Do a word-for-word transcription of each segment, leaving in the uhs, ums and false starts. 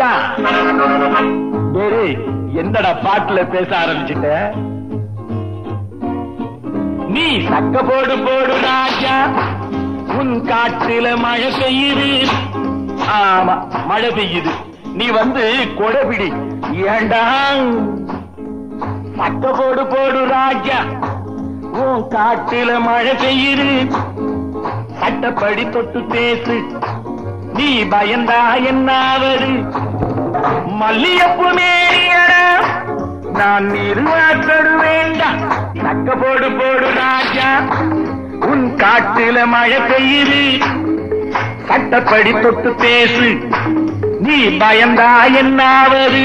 என்னடா பாட்டுல பேச ஆரம்பிச்சுட்ட? நீ சக்க போடு போடு ராஜா, உன் காட்டுல மழை பெய்யுது. ஆமா, மழை பெய்யுது. நீ வந்து கொடைபிடி. ஏண்டா சக்க போடு போடு ராஜா, உன் காட்டுல மழை பெய்யுது. சட்டப்படி தொட்டு பேசு, நீ பயந்தா என்னாவது? மல்லியப்பு மேரியட நான் நிர்வாக்கடு வேண்டாம். சக்க போடு போடு ராஜா, உன் காட்டுல மழை பெய்யுது. சட்டப்படி தொட்டு பேசு, நீ பயந்தா என்னாவது?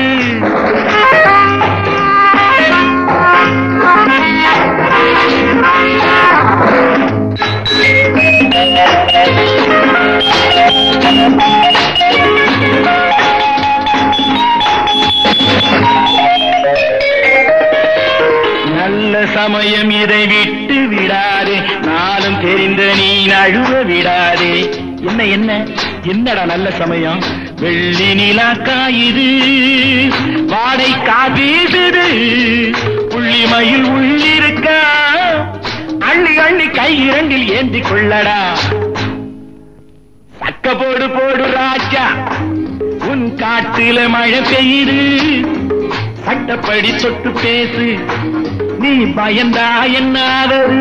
நல்ல சமயம் இதை விட்டு விடாதே, நாளும் தெரிந்த நீ நழுவ விடாதே. என்ன என்ன என்னடா நல்ல சமயம்? வெள்ளி நிலா காயுது, வாடை காபீசுது, புள்ளிமயில் உள்ளிருக்கா, அள்ளி அள்ளி கை இரண்டில் ஏந்தி கொள்ளடா. சக்க போடு போடு ராஜா, உன் காட்டுல மழை பெய்யுது. சட்டப்படி தொட்டு பேசு, நீ பயந்தா என்னாவது?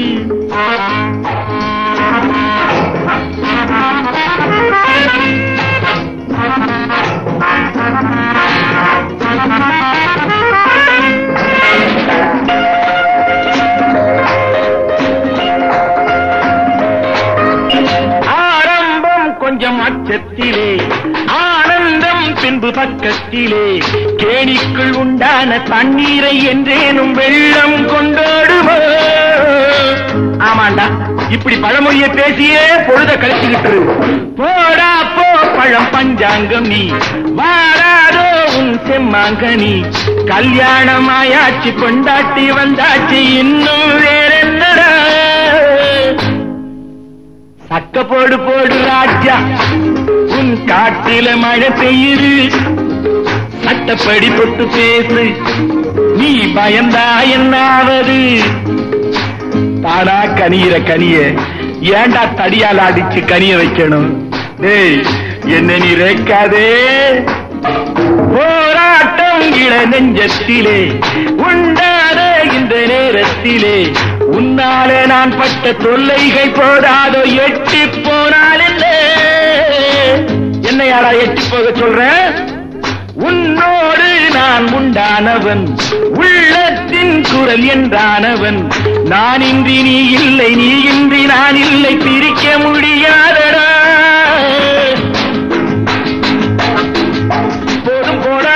ஆரம்பம் கொஞ்சம் அச்சத்திலே, ஆனந்தம் பின்பு பக்கத்திலே. கேணிக்குள் உண்டான தண்ணீரை என்றேனும் வெள்ளம் கொண்டாடுமோ? ஆமாண்டா, இப்படி பழமொழியை பேசியே பொழுத கழிச்சுக்கிட்டு. போடா போ பழம் பஞ்சாங்கம் நீ, வாராதோ உன் செம்மாங்கனி. கல்யாணம் ஆயாச்சு, கொண்டாட்டி வந்தாச்சு, இன்னும் வேற என்னடா? சக்க போடு போடு ராஜா, உன் காட்டில மழை பெய்யுது. சட்டப்படி தொட்டு பேசு, நீ பயந்தா என்னாவது? தானா கனியிற கனிய ஏண்டா தடியால் அடிச்சு கனிய வைக்கணும்? டேய், என்ன நீ ரேக்காதே. போராட்டம் இள நெஞ்சத்திலே உண்டாத இந்த நேரத்திலே, உன்னாலே நான் பட்ட தொல்லைகள் போதாதோ, எட்டி போனால் என்ன? என்னையாடா எட்டி போக சொல்ற? உன்னோடு நான் உண்டானவன், உள்ளத்தின் குரல் என்றானவன். நான் இன்றி நீ இல்லை, நீ இன்றி நான் இல்லை, பிரிக்க முடியாதடா. போதும் போடா,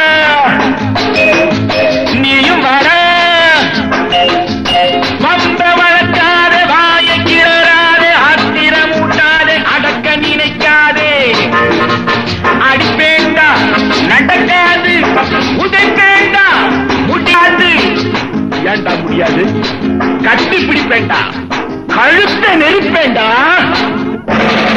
நீயும் வர. வந்த வளர்க்காதே, வாய கிளறாதே, ஆத்திரம் ஊட்டாதே, அடக்க நினைக்காதே. அடிப்பேண்டா, நடக்காது, உதைப்பேண்டா, முடியாது. ஏண்டா முடியாது? கட்டி பிடிப்பேண்டா, கழுத்த நெருப்பேண்டா.